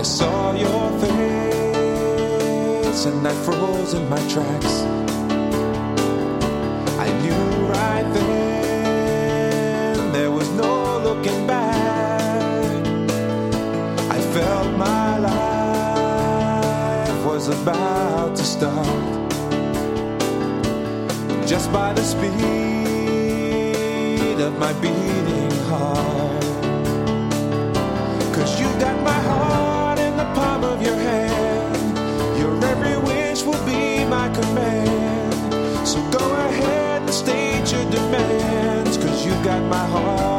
saw your face and I froze in my tracks. I knew right then there was no looking back. I felt my life was about to start, just by the speed of my beating heart. 'Cause you got my heart in the palm of your hand. Your every wish will be my command. So go ahead and state your demands, 'cause you got my heart